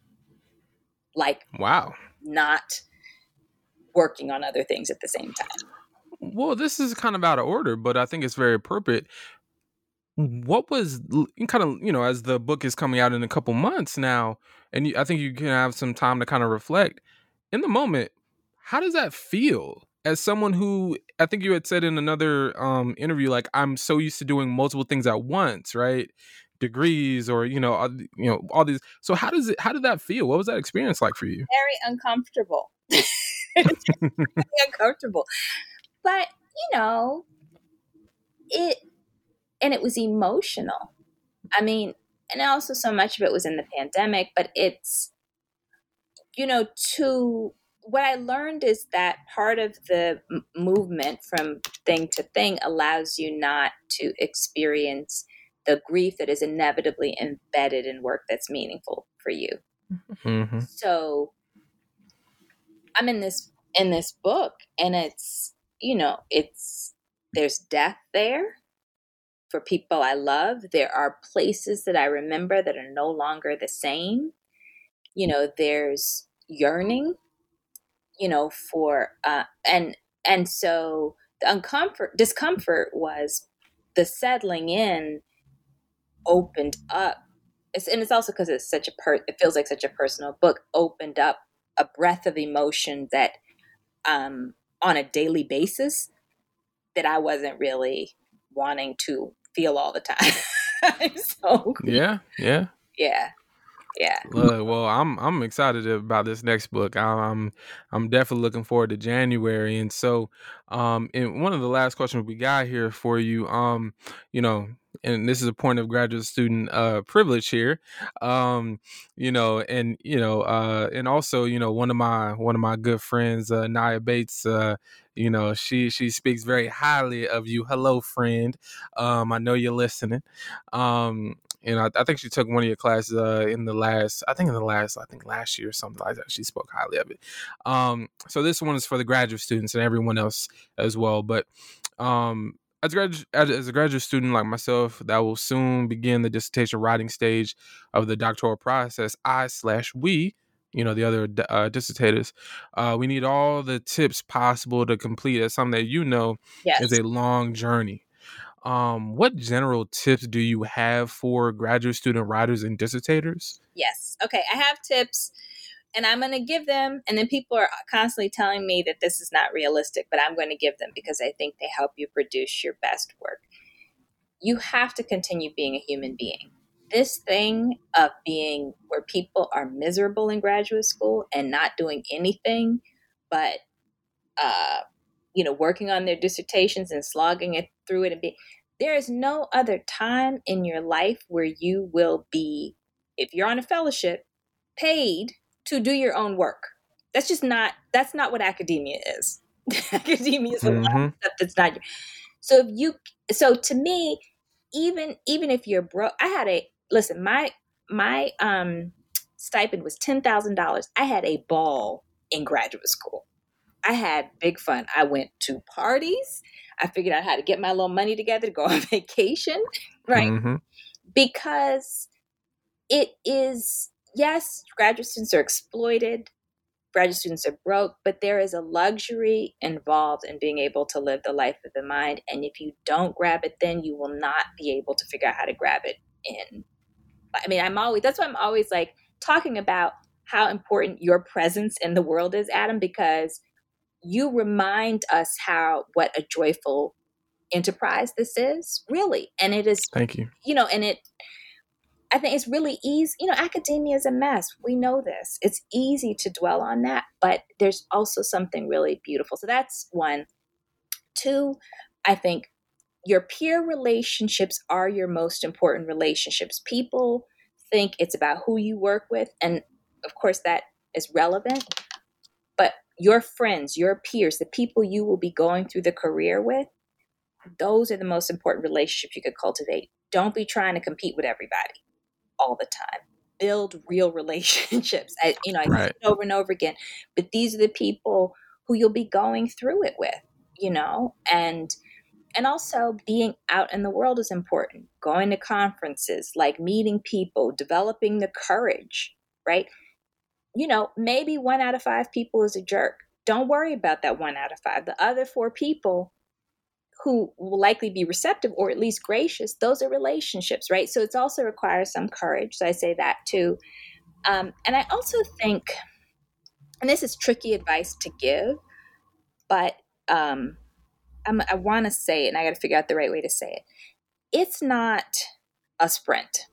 Like, Wow. not working on other things at the same time. Well, this is kind of out of order, but I think it's very appropriate. What was kind of, you know, as the book is coming out in a couple months now, and you, I think you can have some time to kind of reflect in the moment. How does that feel as someone who, I think you had said in another um, interview, like, I'm so used to doing multiple things at once, right? Degrees or, you know, all, you know, all these. So how does it, how did that feel? What was that experience like for you? Very uncomfortable. Very uncomfortable. But, you know, it, and it was emotional. I mean, and also so much of it was in the pandemic, but it's, you know, to, what I learned is that part of the m- movement from thing to thing allows you not to experience the grief that is inevitably embedded in work that's meaningful for you. Mm-hmm. So I'm in this, in this book, and it's, you know, it's, there's death there for people I love. There are places that I remember that are no longer the same. You know, there's yearning, you know, for, uh, and, and so the uncomfort, discomfort was the settling in opened up. It's, and it's also because it's such a per, it feels like such a personal book, opened up a breath of emotion that, um, on a daily basis that I wasn't really wanting to feel all the time. So Yeah, yeah. yeah, yeah. Uh, well, I'm I'm excited about this next book. I- I'm I'm definitely looking forward to January. And so, um, and one of the last questions we got here for you, um, you know, and this is a point of graduate student uh privilege here, um, you know, and you know, uh, and also, you know, one of my one of my good friends, uh, Nia Bates, uh, you know, she she speaks very highly of you. Hello, friend. Um, I know you're listening. Um, and I, I think she took one of your classes uh, in the last, I think in the last, I think last year or something like that. She spoke highly of it. Um, so this one is for the graduate students and everyone else as well. But um, as, gradu- as, as a graduate student like myself that will soon begin the dissertation writing stage of the doctoral process, I slash we, you know, the other uh, dissertators, uh, we need all the tips possible to complete as something that you know Yes. is a long journey. Um, what general tips do you have for graduate student writers and dissertators? Yes. Okay. I have tips, and I'm going to give them. And then people are constantly telling me that this is not realistic, but I'm going to give them because I think they help you produce your best work. You have to continue being a human being. This thing of being where people are miserable in graduate school and not doing anything but, uh, you know, working on their dissertations and slogging it through it and be, there is no other time in your life where you will be, if you're on a fellowship, paid to do your own work. That's just not, that's not what academia is. Academia is a lot Mm-hmm. of stuff that's not. So if you, so to me, even, even if you're broke, I had a, listen, my, my, um, stipend was ten thousand dollars. I had a ball in graduate school. I had big fun. I went to parties. I figured out how to get my little money together to go on vacation, right? Mm-hmm. Because it is, yes, graduate students are exploited, graduate students are broke, but there is a luxury involved in being able to live the life of the mind. And if you don't grab it, then you will not be able to figure out how to grab it in. I mean, I'm always, that's why I'm always like talking about how important your presence in the world is, Adam, because you remind us how, what a joyful enterprise this is, really. And it is, Thank you. you know, and it, I think it's really easy. You know, academia is a mess. We know this. It's easy to dwell on that, but there's also something really beautiful. So that's one. Two, I think your peer relationships are your most important relationships. People think it's about who you work with, and of course that is relevant, but your friends, your peers, the people you will be going through the career with, those are the most important relationships you could cultivate. Don't be trying to compete with everybody all the time. Build real relationships. I, you know, I Right. say it over and over again, but these are the people who you'll be going through it with, you know, and and also being out in the world is important. Going to conferences, like meeting people, developing the courage, right? You know, maybe one out of five people is a jerk. Don't worry about that one out of five. The other four people who will likely be receptive or at least gracious, those are relationships, right? So it also requires some courage. So I say that too. Um, and I also think, and this is tricky advice to give, but um, I'm, I want to say it, and I got to figure out the right way to say it. It's not a sprint.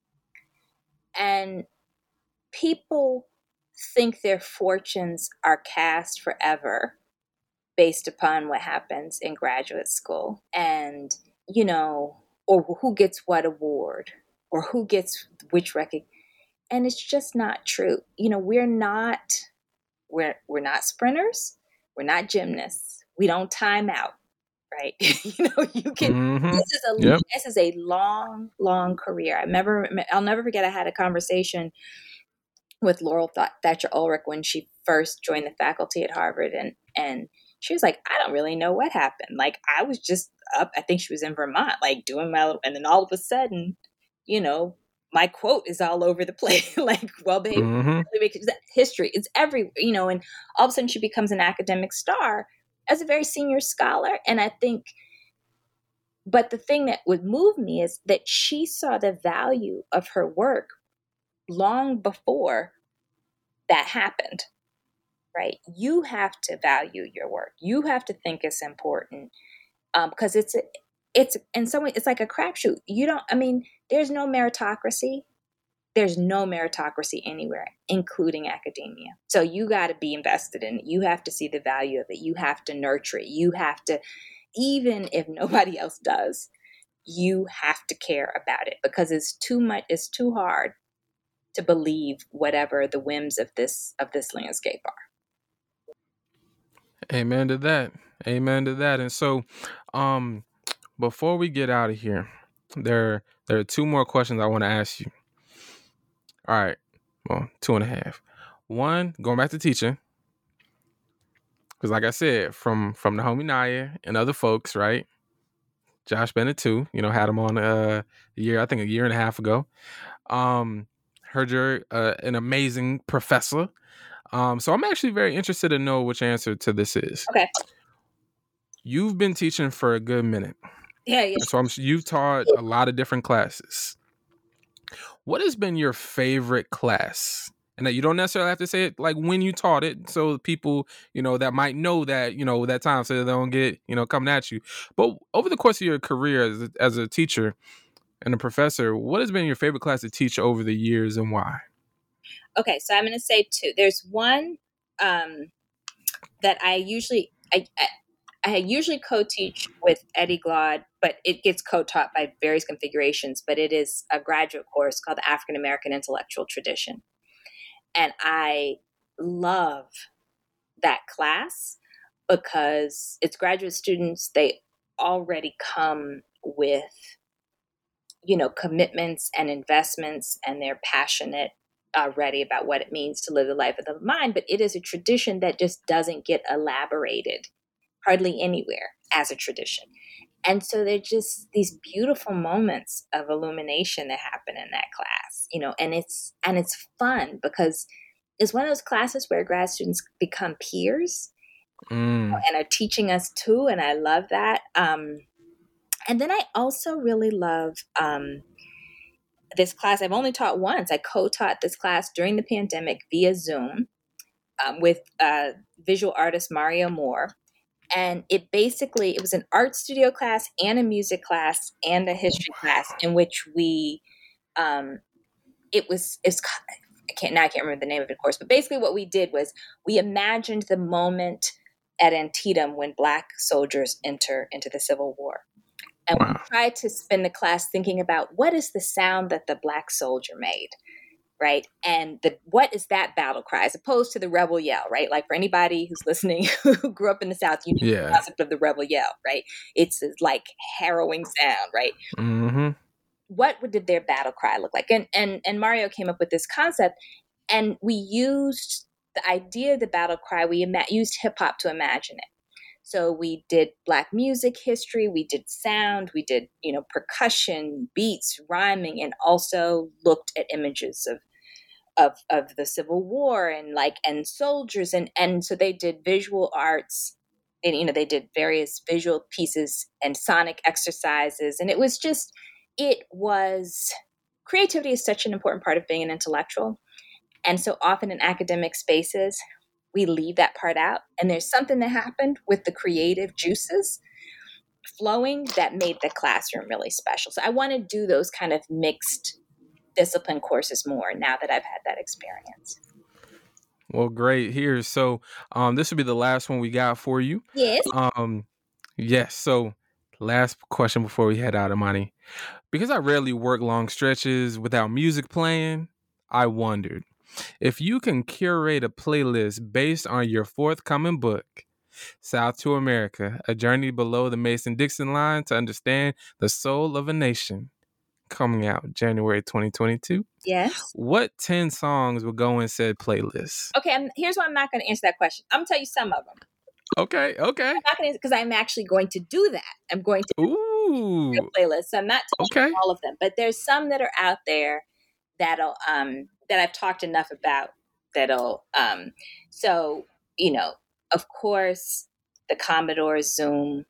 And people think their fortunes are cast forever based upon what happens in graduate school. And, you know, or who gets what award or who gets which recognition. And it's just not true. You know, we're not, we're, we're not sprinters. We're not gymnasts. We don't time out. Right. You know, you can, Mm-hmm. this is a, Yep. this is a long, long career. I remember, I'll never forget, I had a conversation with Laurel Thatcher Ulrich when she first joined the faculty at Harvard. And, and she was like, I don't really know what happened. Like, I was just up, I think she was in Vermont, like doing my little, and then all of a sudden, you know, my quote is all over the place. Like, well, babe, Mm-hmm. history, it's every, you know, and all of a sudden she becomes an academic star as a very senior scholar. And I think, but the thing that would move me is that she saw the value of her work long before that happened, right? You have to value your work. You have to think it's important um, because it's, a, it's, in some way, it's like a crapshoot. You don't, I mean, there's no meritocracy. There's no meritocracy anywhere, including academia. So you got to be invested in it. You have to see the value of it. You have to nurture it. You have to, even if nobody else does, you have to care about it because it's too much, it's too hard to believe whatever the whims of this of this landscape are. Amen to that. Amen to that. And so, um, before we get out of here, there there are two more questions I want to ask you. All right. Well, two and a half. One, going back to teaching. Because like I said, from from the homie Naya and other folks, right? Josh Bennett too, you know, had him on uh, a year, I think a year and a half ago. Um, heard you're uh, an amazing professor. Um, so I'm actually very interested to know which answer to this is. Okay. You've been teaching for a good minute. Yeah, yeah. So I'm, you've taught a lot of different classes. What has been your favorite class? And that you don't necessarily have to say it like when you taught it, so people, you know, that might know that, you know, that time, so they don't get, you know, coming at you. But over the course of your career as a, as a teacher and a professor, what has been your favorite class to teach over the years and why? Okay, so I'm going to say two. There's one um, that I usually, I, I, I usually co-teach with Eddie Glaude, but it gets co-taught by various configurations. But it is a graduate course called the African American Intellectual Tradition. And I love that class because it's graduate students. They already come with, you know, commitments and investments, and they're passionate already about what it means to live the life of the mind. But it is a tradition that just doesn't get elaborated hardly anywhere as a tradition. And so they're just these beautiful moments of illumination that happen in that class, you know, and it's, and it's fun because it's one of those classes where grad students become peers mm. and are teaching us too. And I love that. Um, and then I also really love um, this class. I've only taught once. I co-taught this class during the pandemic via Zoom um, with uh, visual artist Mario Moore. And it basically, it was an art studio class and a music class and a history class in which we um, it was, it was, I can't, now I can't remember the name of it, of course, but basically what we did was we imagined the moment at Antietam when Black soldiers enter into the Civil War. And wow. we tried to spend the class thinking about what is the sound that the Black soldier made, right? And the what is that battle cry as opposed to the rebel yell, right? Like for anybody who's listening who grew up in the South, you know yeah. the concept of the rebel yell, right? It's like harrowing sound, right? Mm-hmm. What did their battle cry look like? And and and Mario came up with this concept, and we used the idea of the battle cry. We ima- used hip hop to imagine it. So we did Black music history, we did sound, we did, you know, percussion, beats, rhyming, and also looked at images of of of the Civil War and like and soldiers and and so they did visual arts, and you know they did various visual pieces and sonic exercises, and it was just it was creativity is such an important part of being an intellectual, and so often in academic spaces we leave that part out, and there's something that happened with the creative juices flowing that made the classroom really special. So I want to do those kind of mixed discipline courses more now that I've had that experience. Well, great. Here, so um, this will be the last one we got for you. Yes. Um, yes. So, last question before we head out, Imani. Because I rarely work long stretches without music playing, I wondered if you can curate a playlist based on your forthcoming book, South to America: A Journey Below the Mason-Dixon Line to Understand the Soul of a Nation, coming out January twenty twenty-two. Yes. What ten songs would go in said playlist? Okay, I'm, here's why I'm not going to answer that question. I'm going to tell you some of them. Okay, okay. I'm not going to, because I'm actually going to do that. I'm going to Ooh. do a playlist. So I'm not telling okay. all of them, but there's some that are out there that'll um that I've talked enough about that'll um so you know, of course, the Commodore's Zoom,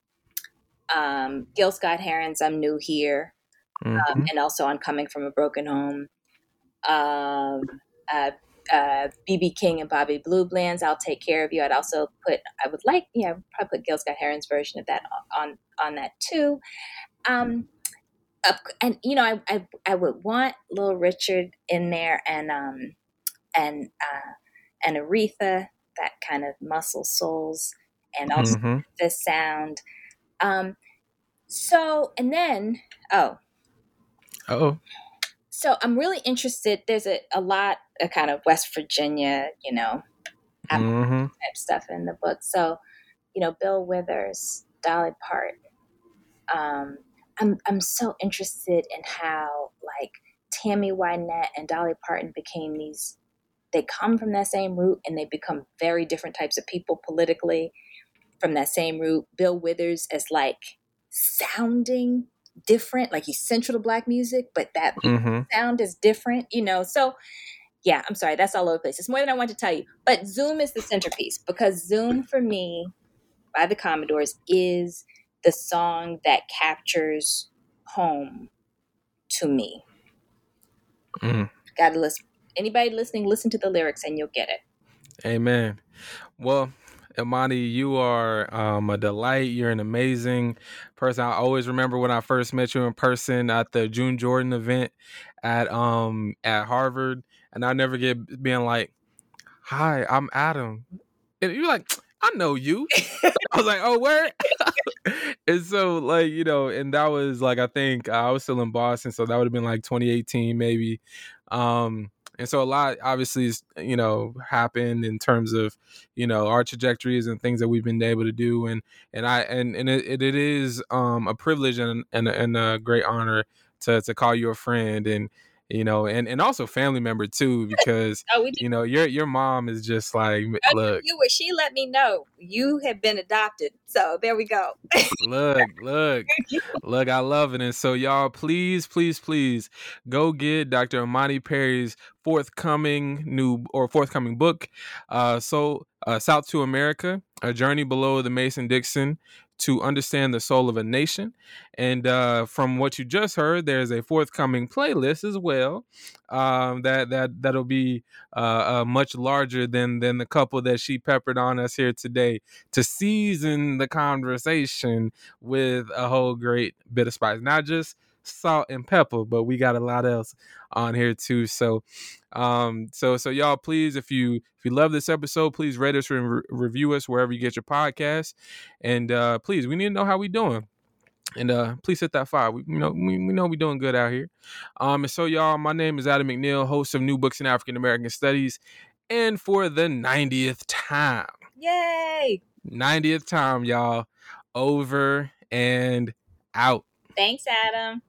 um, Gil Scott-Heron's I'm New Here, mm-hmm. um, and also on Coming from a Broken Home. Um, uh, uh, B B King and Bobby Blue Bland's I'll Take Care of You. I'd also put, I would like, yeah, probably put Gil Scott-Heron's version of that on on that too. Um, uh, and you know, I, I I would want Little Richard in there, and um and uh, and Aretha, that kind of Muscle Souls, and also mm-hmm. the sound. Um, so and then oh oh. So I'm really interested. There's a, a lot of kind of West Virginia, you know, mm-hmm. type stuff in the book. So, you know, Bill Withers, Dolly Parton. Um, I'm I'm so interested in how like Tammy Wynette and Dolly Parton became these. They come from that same root, and they become very different types of people politically from that same root. Bill Withers as like sounding different, like he's central to Black music, but that mm-hmm. sound is different, you know. So yeah, I'm sorry, that's all over the place. It's more than I want to tell you, but Zoom is the centerpiece, because Zoom for me by the Commodores is the song that captures home to me. mm. Gotta listen, anybody listening, listen to the lyrics and you'll get it. Amen. Well, Imani, you are um, a delight. You're an amazing person. I always remember when I first met you in person at the June Jordan event at um at Harvard, and I never get being like, "Hi, I'm Adam," and you're like, "I know you." I was like, "Oh, where?" And so, like, you know, and that was like, I think uh, I was still in Boston, so that would have been like twenty eighteen, maybe. Um, And so a lot obviously, you know, happened in terms of, you know, our trajectories and things that we've been able to do. And and I and, and it, it is um, a privilege and, and, and a great honor to, to call you a friend, and, you know, and, and also family member, too, because, oh, we you know, your your mom is just like, look. You were, she let me know you have been adopted. So there we go. look, look, look, I love it. And so y'all, please, please, please go get Doctor Imani Perry's forthcoming new or forthcoming book, uh, so uh, South to America: A Journey Below the Mason-Dixon to Understand the Soul of a Nation. And uh, from what you just heard, there's a forthcoming playlist as well um, that that that'll be uh, uh, much larger than than the couple that she peppered on us here today to season the conversation with a whole great bit of spice, not just salt, and pepper, but we got a lot else on here too. So, um, so so y'all, please, if you if you love this episode, please rate us and re- review us wherever you get your podcast, and uh, please, we need to know how we doing. And uh, please hit that five. We, you know, we, we know we're doing good out here. Um, and so, y'all, my name is Adam McNeil, host of New Books in African American Studies, and for the ninetieth time, Yay! ninetieth time, y'all, over and out. Thanks, Adam.